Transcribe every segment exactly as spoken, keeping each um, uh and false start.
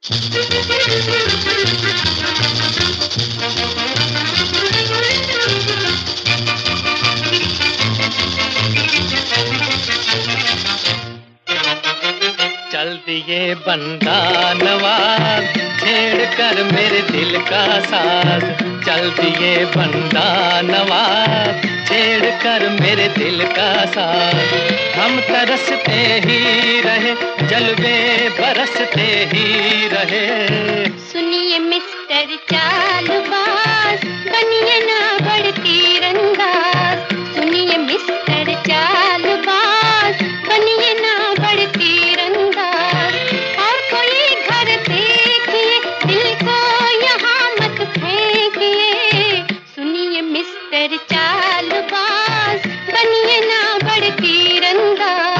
चल दिए बंदा नवाज छेड़ कर मेरे दिल का साज। चल दिए बंदा नवाज छेड़ कर मेरे दिल का साज। हम तरसते ही रहे जलवे बरसते ही रहे। सुनिए मिस्टर चालबाज बनिए ना बड़ तीरंदाज। सुनिए मिस्टर चालबाज बनिए ना बड़ तीरंदाज। और कोई घर देखिए दिल को यहाँ मत फेंकिए। सुनिए मिस्टर चालबाज बनिए ना बड़ तीरंदाज।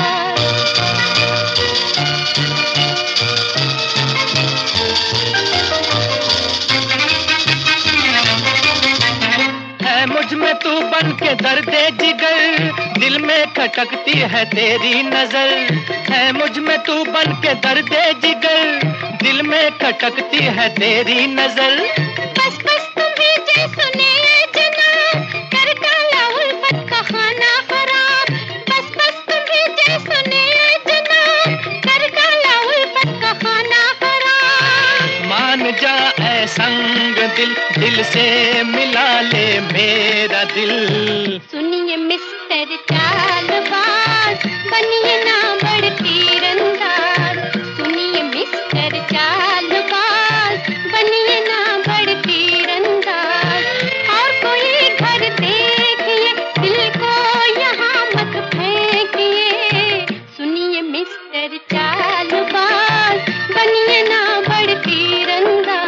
मुझ में तू बन के दर्दे जिगर दिल में खटकती है तेरी नजर। है मुझ में तू बन के दर्दे जिगर दिल में खटकती है तेरी नजर। बस बस तुम्हें जे सुने जना कर डाला उल्फत का खाना खराब। बस बस तुम्हें जे सुने जना कर डाला उल्फत का खाना खराब। मान जा ऐ संग दिल दिल से मिला ले मेरा दिल। सुनिए मिस्टर चालबाज बनिए ना बड़ तीरंदाज। सुनिए मिस्टर चालबाज बनिए ना बड़ तीरंदाज। और कोई घर देखिए दिल को यहाँ मत फेंकिए। सुनिए मिस्टर चालबाज बनिए ना बड़ तीरंदाज।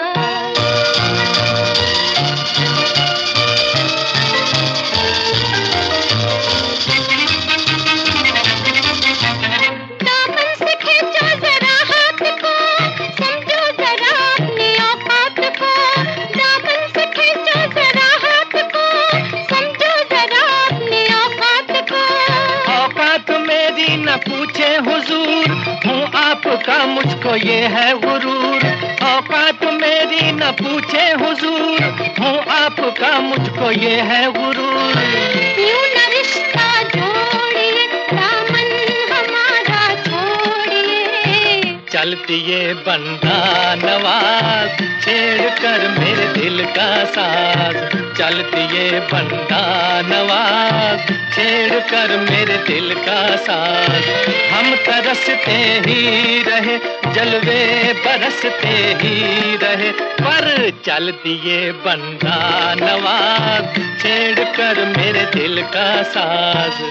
पूछे हुजूर हूँ आपका मुझको ये है गुरूर। औकात मेरी न पूछे हुजूर हूँ आपका मुझको ये है गुरूर। यूं न रिश्ता जोड़िए दामन हमारा छोड़िए। चल दिए बंदा नवाज छेड़ कर मेरे दिल का साज। चल दिए बंदा नवाज छेड़ कर मेरे दिल का साज। हम तरसते ही रहे जलवे बरसते ही रहे। पर चल दिए बंदा नवाज छेड़ कर मेरे दिल का साज।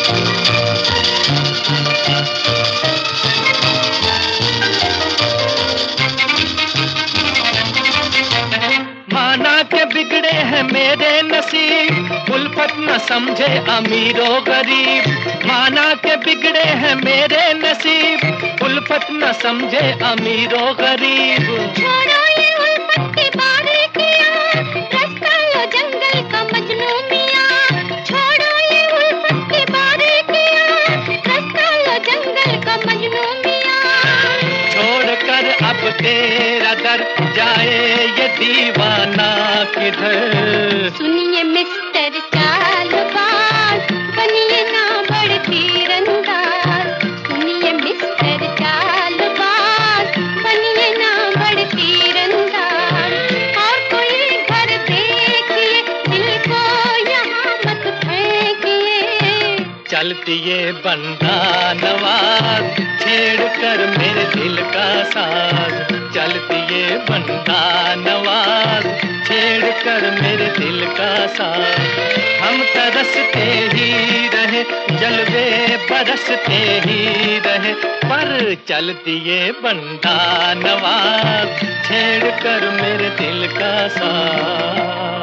माना के बिगड़े हैं मेरे नसीब उल्फत न समझे अमीरो गरीब। माना के बिगड़े हैं मेरे नसीब उल्फत न समझे अमीरो गरीब। छोड़ो ये उल्फत की बारीकियां रास्ता लो जंगल का मजनू मियां। छोड़ो ये उल्फत की बारीकियां रास्ता लो जंगल का मजनू मियां। छोड़ कर अब तेरा दर जाए ये दीवाना किधर। सुनिए मिस्टर चालबाज बनिए ना बड़ तीरंदाज। सुनिए मिस्टर चालबाज बनिए ना बड़ तीरंदाज। और कोई घर देखिए दिल को यहाँ मत फेंकिए। चल दिए बंदा नवाज छेड़ कर मेरे दिल का साज। चल दिए बंदा नवाज छेड़ कर मेरे दिल का साज। हम तरसते ही रहे जलवे बरसते ही रहे। पर चल दिए बंदा नवाज छेड़ कर मेरे दिल का साज।